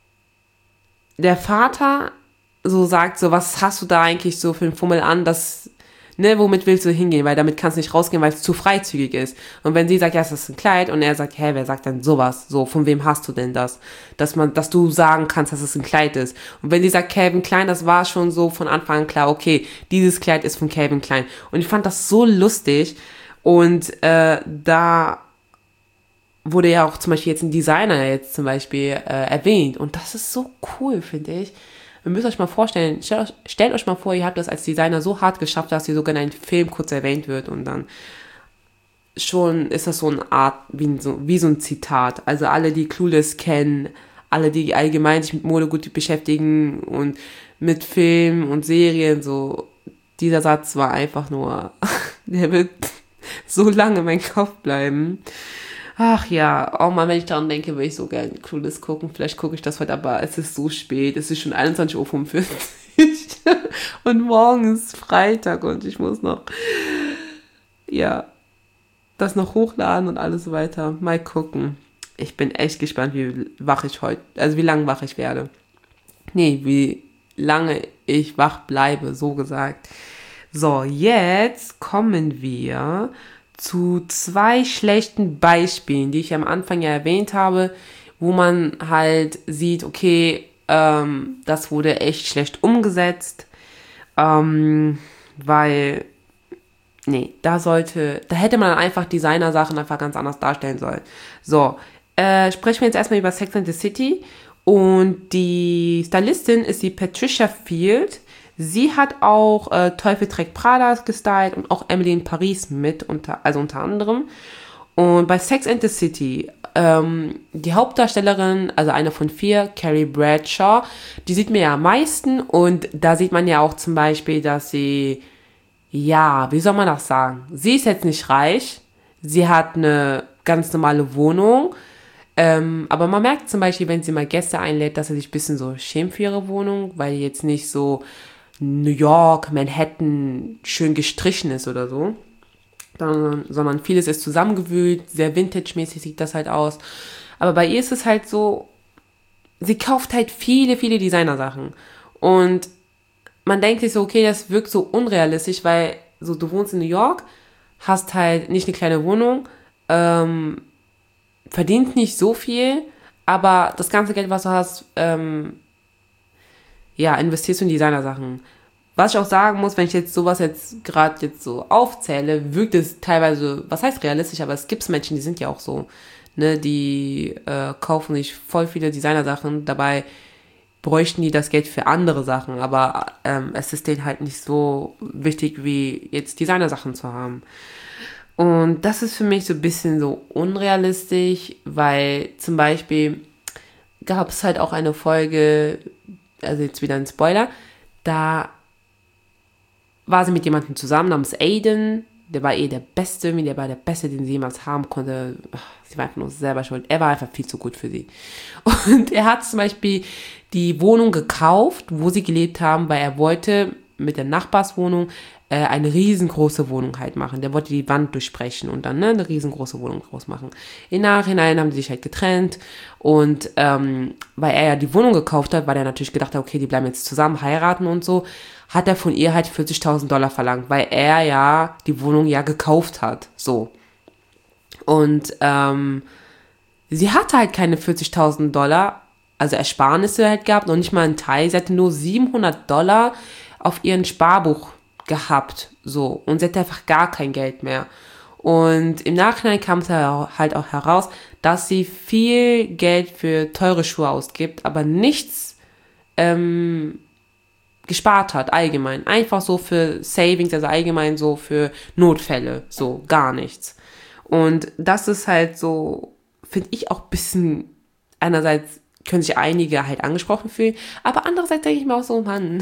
der Vater so sagt, so, was hast du da eigentlich so für einen Fummel an, das, ne, womit willst du hingehen, weil damit kannst du nicht rausgehen, weil es zu freizügig ist. Und wenn sie sagt, ja, es ist ein Kleid, und er sagt, hä, wer sagt denn sowas? So, von wem hast du denn das? Dass man, dass du sagen kannst, dass es ein Kleid ist. Und wenn sie sagt, Calvin Klein, das war schon so von Anfang an klar, okay, dieses Kleid ist von Calvin Klein. Und ich fand das so lustig, und äh, da wurde ja auch zum Beispiel jetzt ein Designer jetzt zum Beispiel äh, erwähnt, und das ist so cool, finde ich. Ihr müsst euch mal vorstellen, stellt euch, stellt euch mal vor, ihr habt das als Designer so hart geschafft, dass ihr sogar in einem Film kurz erwähnt wird, und dann schon ist das so eine Art, wie so, wie so ein Zitat. Also alle, die Clueless kennen, alle, die allgemein sich mit Mode gut beschäftigen und mit Filmen und Serien, so, dieser Satz war einfach nur, der wird so lange in meinem Kopf bleiben. Ach ja, auch mal, wenn ich daran denke, will ich so gerne Clueless gucken. Vielleicht gucke ich das heute, aber es ist so spät. Es ist schon einundzwanzig Uhr fünfundvierzig und morgen ist Freitag und ich muss noch, ja, das noch hochladen und alles weiter. Mal gucken. Ich bin echt gespannt, wie wach ich heute, also wie lange wach ich werde. Nee, wie lange ich wach bleibe, so gesagt. So, jetzt kommen wir zu zwei schlechten Beispielen, die ich am Anfang ja erwähnt habe, wo man halt sieht, okay, ähm, das wurde echt schlecht umgesetzt, ähm, weil, nee, da sollte, da hätte man einfach Designer-Sachen einfach ganz anders darstellen sollen. So, äh, sprechen wir jetzt erstmal über Sex and the City, und die Stylistin ist die Patricia Field. Sie hat auch äh, Teufel trägt Prada gestylt und auch Emily in Paris mit, unter, also unter anderem. Und bei Sex and the City, ähm, die Hauptdarstellerin, also eine von vier, Carrie Bradshaw, die sieht mir ja am meisten, und da sieht man ja auch zum Beispiel, dass sie, ja, wie soll man das sagen? Sie ist jetzt nicht reich, sie hat eine ganz normale Wohnung, ähm, aber man merkt zum Beispiel, wenn sie mal Gäste einlädt, dass sie sich ein bisschen so schämt für ihre Wohnung, weil die jetzt nicht so New York, Manhattan schön gestrichen ist oder so, sondern, sondern vieles ist zusammengewühlt, sehr vintage-mäßig sieht das halt aus. Aber bei ihr ist es halt so, sie kauft halt viele, viele Designer-Sachen. Und man denkt sich so, okay, das wirkt so unrealistisch, weil so du wohnst in New York, hast halt nicht eine kleine Wohnung, ähm, verdient nicht so viel, aber das ganze Geld, was du hast, ähm, ja, investierst du in Designer-Sachen. Was ich auch sagen muss, wenn ich jetzt sowas jetzt gerade jetzt so aufzähle, wirkt es teilweise, was heißt realistisch, aber es gibt Menschen, die sind ja auch so, ne, die äh, kaufen sich voll viele Designer-Sachen, dabei bräuchten die das Geld für andere Sachen, aber ähm, es ist denen halt nicht so wichtig, wie jetzt Designer-Sachen zu haben. Und das ist für mich so ein bisschen so unrealistisch, weil zum Beispiel gab es halt auch eine Folge, also jetzt wieder ein Spoiler, da war sie mit jemandem zusammen namens Aiden, der war eh der Beste, der war der Beste, den sie jemals haben konnte. Sie war einfach nur selber schuld. Er war einfach viel zu gut für sie. Und er hat zum Beispiel die Wohnung gekauft, wo sie gelebt haben, weil er wollte mit der Nachbarswohnung äh, eine riesengroße Wohnung halt machen. Der wollte die Wand durchbrechen und dann ne, eine riesengroße Wohnung draus machen. Im Nachhinein haben die sich halt getrennt, und ähm, weil er ja die Wohnung gekauft hat, weil er natürlich gedacht hat, okay, die bleiben jetzt zusammen, heiraten und so, hat er von ihr halt vierzigtausend Dollar verlangt, weil er ja die Wohnung ja gekauft hat, so. Und ähm, sie hatte halt keine vierzigtausend Dollar, also Ersparnisse halt gehabt, noch nicht mal einen Teil, sie hatte nur siebenhundert Dollar auf ihren Sparbuch gehabt, so, und sie hatte einfach gar kein Geld mehr. Und im Nachhinein kam es halt auch heraus, dass sie viel Geld für teure Schuhe ausgibt, aber nichts ähm, gespart hat, allgemein. Einfach so für Savings, also allgemein so für Notfälle, so gar nichts. Und das ist halt so, finde ich auch ein bisschen, einerseits können sich einige halt angesprochen fühlen, aber andererseits denke ich mir auch so, Mann,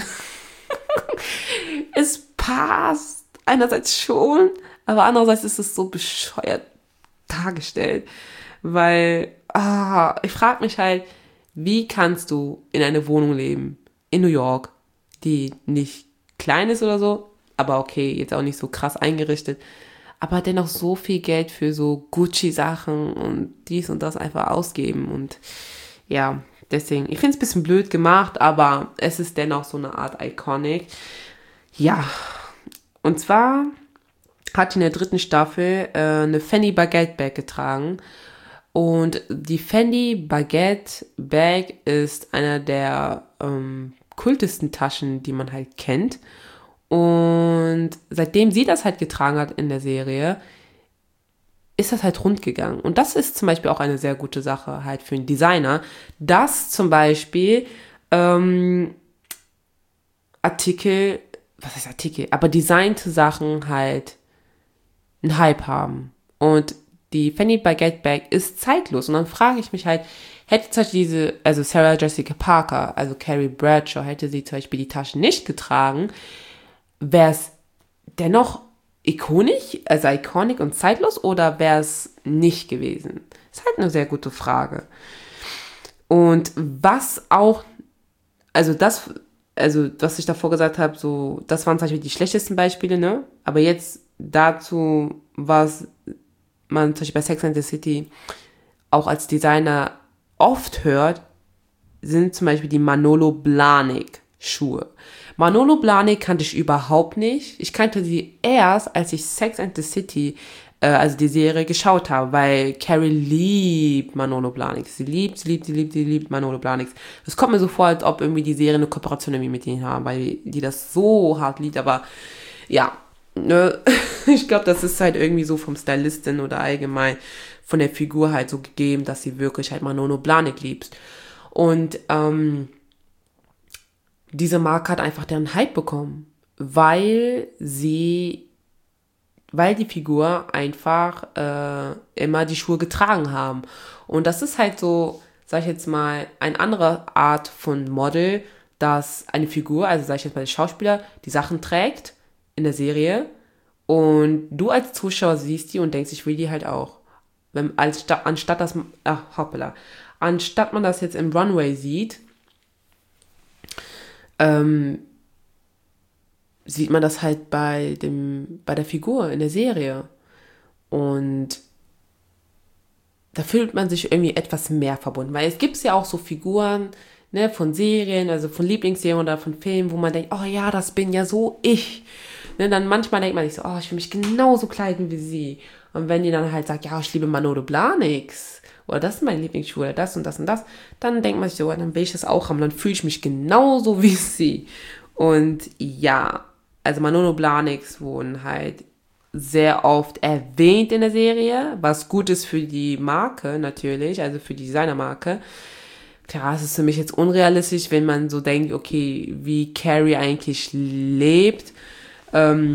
es passt einerseits schon, aber andererseits ist es so bescheuert dargestellt. Weil, ah, ich frage mich halt, wie kannst du in einer Wohnung leben, in New York, die nicht klein ist oder so, aber okay, jetzt auch nicht so krass eingerichtet, aber dennoch so viel Geld für so Gucci-Sachen und dies und das einfach ausgeben. Und ja, deswegen, ich finde es ein bisschen blöd gemacht, aber es ist dennoch so eine Art Iconic. Ja, und zwar hat in der dritten Staffel äh, eine Fanny Baguette Bag getragen. Und die Fendi Baguette Bag ist einer der ähm, kultesten Taschen, die man halt kennt. Und seitdem sie das halt getragen hat in der Serie, ist das halt rund gegangen. Und das ist zum Beispiel auch eine sehr gute Sache halt für einen Designer, dass zum Beispiel ähm, Artikel, was heißt Artikel, aber designte Sachen halt einen Hype haben. Und die Fanny Baguette Bag ist zeitlos. Und dann frage ich mich halt, hätte zum Beispiel diese, also Sarah Jessica Parker, also Carrie Bradshaw, hätte sie zum Beispiel die Tasche nicht getragen, wäre es dennoch ikonisch, also iconic und zeitlos, oder wäre es nicht gewesen? Ist halt eine sehr gute Frage. Und was auch, also das, also was ich davor gesagt habe, so, das waren zum Beispiel die schlechtesten Beispiele, ne? Aber jetzt dazu, was man zum Beispiel bei Sex and the City auch als Designer oft hört, sind zum Beispiel die Manolo Blahnik Schuhe. Manolo Blahnik kannte ich überhaupt nicht. Ich kannte sie erst, als ich Sex and the City, äh, also die Serie, geschaut habe, weil Carrie liebt Manolo Blahnik. Sie liebt, sie liebt, sie liebt, sie liebt Manolo Blahnik. Es kommt mir so vor, als ob irgendwie die Serie eine Kooperation irgendwie mit ihnen haben, weil die das so hart liebt, aber ja, ne, ich glaube, das ist halt irgendwie so vom Stylistin oder allgemein von der Figur halt so gegeben, dass sie wirklich halt Manolo Blahnik liebt. Und ähm, diese Marke hat einfach deren Hype bekommen, weil sie, weil die Figur einfach äh, immer die Schuhe getragen haben. Und das ist halt so, sag ich jetzt mal, eine andere Art von Model, dass eine Figur, also sag ich jetzt mal der Schauspieler, die Sachen trägt in der Serie und du als Zuschauer siehst die und denkst, ich will die halt auch. Wenn, als, anstatt das, ach, hoppala, anstatt man das jetzt im Runway sieht, ähm, sieht man das halt bei dem, bei der Figur in der Serie. Und da fühlt man sich irgendwie etwas mehr verbunden. Weil es gibt ja auch so Figuren, ne, von Serien, also von Lieblingsserien oder von Filmen, wo man denkt, oh ja, das bin ja so ich. Ne, dann manchmal denkt man sich so, oh, ich will mich genauso kleiden wie sie. Und wenn die dann halt sagt, ja, ich liebe Manolo Blahnik oder das ist mein Lieblingsschuh oder das und das und das, dann denkt man sich so, dann will ich das auch haben, dann fühle ich mich genauso wie sie. Und ja, also Manolo Blahnik wurden halt sehr oft erwähnt in der Serie, was gut ist für die Marke natürlich, also für die Designermarke. Klar, es ist für mich jetzt unrealistisch, wenn man so denkt, okay, wie Carrie eigentlich lebt. Ähm,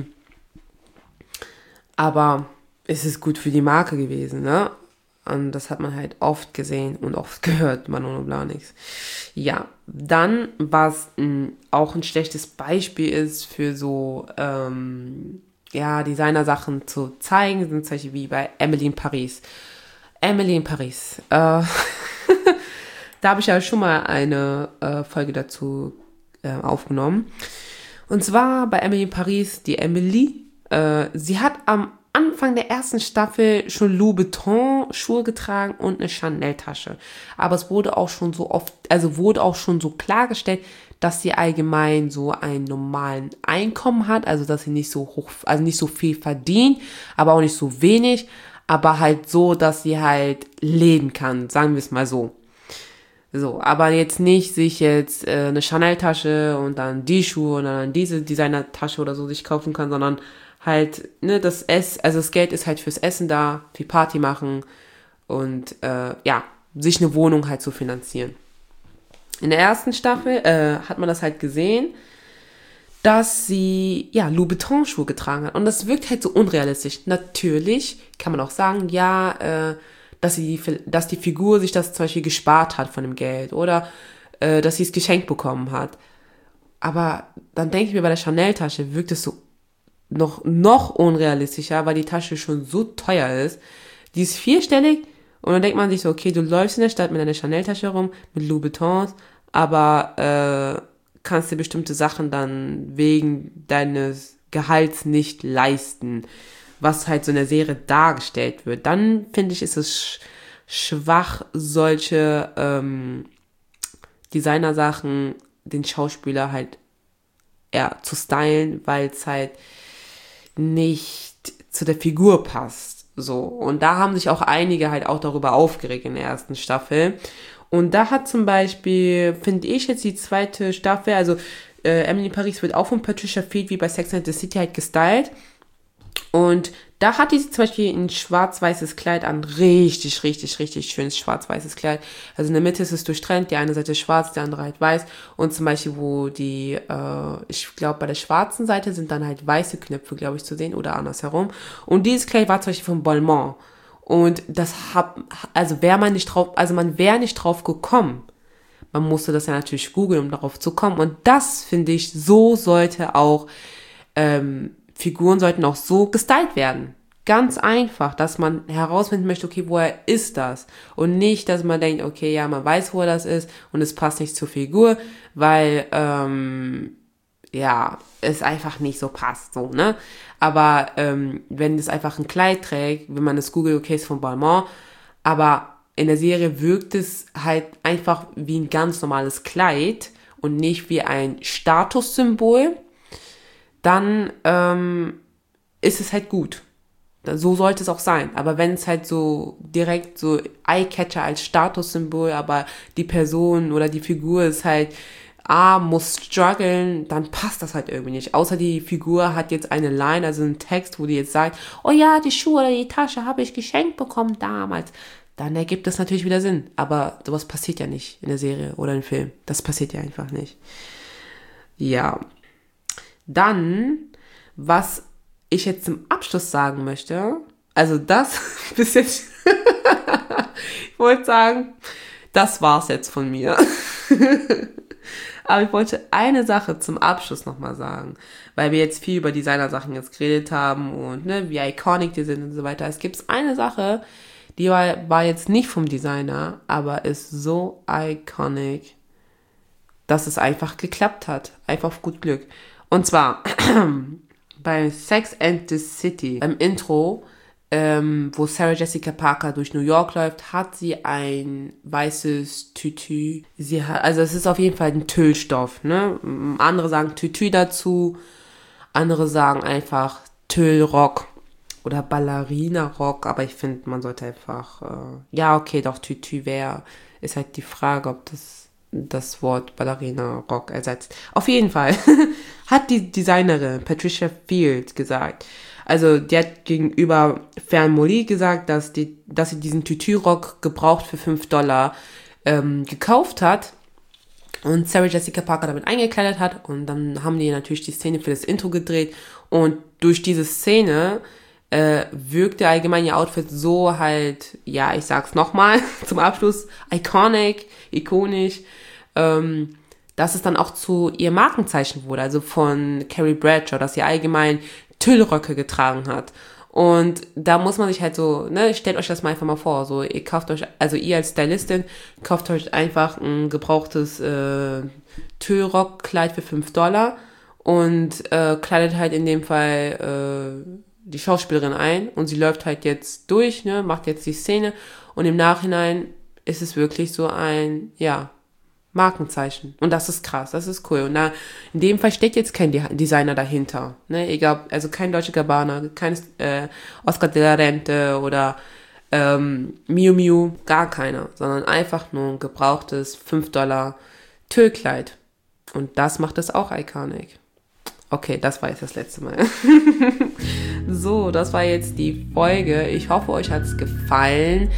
aber es ist gut für die Marke gewesen, ne? Und das hat man halt oft gesehen und oft gehört, Manolo Blahnik. Ja, dann, was mh, auch ein schlechtes Beispiel ist für so, ähm, ja, Designer-Sachen zu zeigen, sind solche wie bei Emily in Paris. Emily in Paris. Äh, da habe ich ja schon mal eine äh, Folge dazu äh, aufgenommen. Und zwar bei Emily in Paris, die Emily, äh, sie hat am Anfang der ersten Staffel schon Louboutin Schuhe getragen und eine Chanel Tasche. Aber es wurde auch schon so oft, also wurde auch schon so klargestellt, dass sie allgemein so einen normalen Einkommen hat, also dass sie nicht so hoch, also nicht so viel verdient, aber auch nicht so wenig, aber halt so, dass sie halt leben kann, sagen wir es mal so. So, aber jetzt nicht sich jetzt äh, eine Chanel-Tasche und dann die Schuhe und dann diese Designer-Tasche oder so sich kaufen kann, sondern halt, ne, das Ess, also das Geld ist halt fürs Essen da, viel Party machen und äh, ja, sich eine Wohnung halt zu finanzieren. In der ersten Staffel äh, hat man das halt gesehen, dass sie, ja, Louboutin-Schuhe getragen hat. Und das wirkt halt so unrealistisch. Natürlich kann man auch sagen, ja, äh, dass sie, dass die Figur sich das zum Beispiel gespart hat von dem Geld oder äh, dass sie es geschenkt bekommen hat. Aber dann denke ich mir, bei der Chanel-Tasche wirkt es so noch, noch unrealistischer, weil die Tasche schon so teuer ist. Die ist vierstellig und dann denkt man sich so, okay, du läufst in der Stadt mit einer Chanel-Tasche rum, mit Louboutins, aber äh, kannst dir bestimmte Sachen dann wegen deines Gehalts nicht leisten, was halt so in der Serie dargestellt wird. Dann finde ich, ist es sch- schwach, solche ähm, Designersachen den Schauspieler halt eher zu stylen, weil es halt nicht zu der Figur passt. So. Und da haben sich auch einige halt auch darüber aufgeregt in der ersten Staffel. Und da hat zum Beispiel, finde ich jetzt die zweite Staffel, also äh, Emily in Paris wird auch von Patricia Field wie bei Sex and the City halt gestylt. Und da hat die zum Beispiel ein schwarz-weißes Kleid an, richtig, richtig, richtig schönes schwarz-weißes Kleid. Also in der Mitte ist es durchtrennt, die eine Seite ist schwarz, die andere halt weiß. Und zum Beispiel, wo die, äh, ich glaube, bei der schwarzen Seite sind dann halt weiße Knöpfe, glaube ich, zu sehen oder andersherum. Und dieses Kleid war zum Beispiel von Balmain. Und das hab, also wäre man nicht drauf, also man wäre nicht drauf gekommen. Man musste das ja natürlich googeln, um darauf zu kommen. Und das finde ich, so sollte auch, ähm, Figuren sollten auch so gestylt werden. Ganz einfach, dass man herausfinden möchte, okay, woher ist das? Und nicht, dass man denkt, okay, ja, man weiß, wo das ist und es passt nicht zur Figur, weil, ähm, ja, es einfach nicht so passt, so, ne? Aber ähm, wenn es einfach ein Kleid trägt, wenn man es googelt, okay, ist von Balmain, aber in der Serie wirkt es halt einfach wie ein ganz normales Kleid und nicht wie ein Statussymbol, dann ähm, ist es halt gut. So sollte es auch sein. Aber wenn es halt so direkt so Eyecatcher als Statussymbol, aber die Person oder die Figur ist halt, ah, muss strugglen, dann passt das halt irgendwie nicht. Außer die Figur hat jetzt eine Line, also einen Text, wo die jetzt sagt, oh ja, die Schuhe oder die Tasche habe ich geschenkt bekommen damals. Dann ergibt das natürlich wieder Sinn. Aber sowas passiert ja nicht in der Serie oder im Film. Das passiert ja einfach nicht. Ja. Dann, was ich jetzt zum Abschluss sagen möchte, also das bis jetzt, ich wollte sagen, das war's jetzt von mir. Aber ich wollte eine Sache zum Abschluss nochmal sagen, weil wir jetzt viel über Designer-Sachen jetzt geredet haben und ne, wie iconic die sind und so weiter. Es gibt eine Sache, die war, war jetzt nicht vom Designer, aber ist so iconic, dass es einfach geklappt hat. Einfach auf gut Glück. Und zwar bei Sex and the City, im Intro, ähm, wo Sarah Jessica Parker durch New York läuft, hat sie ein weißes Tütü. Sie hat, also es ist auf jeden Fall ein Tüllstoff, ne? Andere sagen Tütü dazu, andere sagen einfach Tüllrock oder Ballerina-Rock, aber ich finde, man sollte einfach, äh, ja, okay, doch, Tütü wäre, ist halt die Frage, ob das das Wort Ballerina-Rock ersetzt. Auf jeden Fall hat die Designerin Patricia Field gesagt, also die hat gegenüber Fern Molly gesagt, dass, die, dass sie diesen Tütü-Rock gebraucht für fünf Dollar ähm, gekauft hat und Sarah Jessica Parker damit eingekleidet hat und dann haben die natürlich die Szene für das Intro gedreht und durch diese Szene äh, wirkte allgemein ihr Outfit so halt, ja, ich sag's nochmal zum Abschluss, iconic, ikonisch, ähm, dass es dann auch zu ihr Markenzeichen wurde, also von Carrie Bradshaw, dass sie allgemein Tüllröcke getragen hat. Und da muss man sich halt so, ne, stellt euch das mal einfach mal vor, so, ihr kauft euch, also ihr als Stylistin, kauft euch einfach ein gebrauchtes äh, Tüllrockkleid für fünf Dollar und äh, kleidet halt in dem Fall äh, die Schauspielerin ein und sie läuft halt jetzt durch, ne, macht jetzt die Szene und im Nachhinein ist es wirklich so ein, ja, Markenzeichen. Und das ist krass, das ist cool. Und da, in dem Fall steht jetzt kein Designer dahinter, ne, egal, also kein Dolce Gabbana, kein äh, Oscar de la Renta oder ähm, Miu Miu, gar keiner, sondern einfach nur ein gebrauchtes fünf Dollar Tüllkleid. Und das macht es auch iconic. Okay, das war jetzt das letzte Mal. So, das war jetzt die Folge. Ich hoffe, euch hat es gefallen.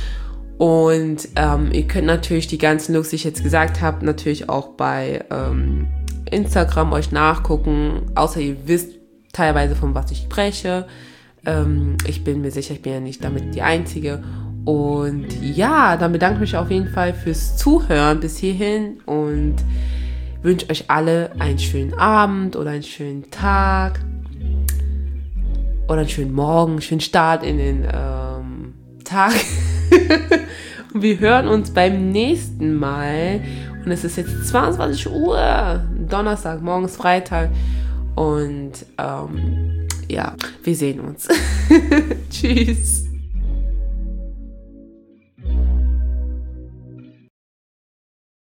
Und ähm, ihr könnt natürlich die ganzen Looks, die ich jetzt gesagt habe, natürlich auch bei ähm, Instagram euch nachgucken. Außer ihr wisst teilweise, von was ich spreche. Ähm, ich bin mir sicher, ich bin ja nicht damit die Einzige. Und ja, dann bedanke ich mich auf jeden Fall fürs Zuhören bis hierhin und wünsche euch alle einen schönen Abend oder einen schönen Tag oder einen schönen Morgen, einen schönen Start in den ähm, Tag. Und wir hören uns beim nächsten Mal. Und es ist jetzt zweiundzwanzig Uhr, Donnerstag, morgens Freitag. Und ähm, ja, wir sehen uns. Tschüss.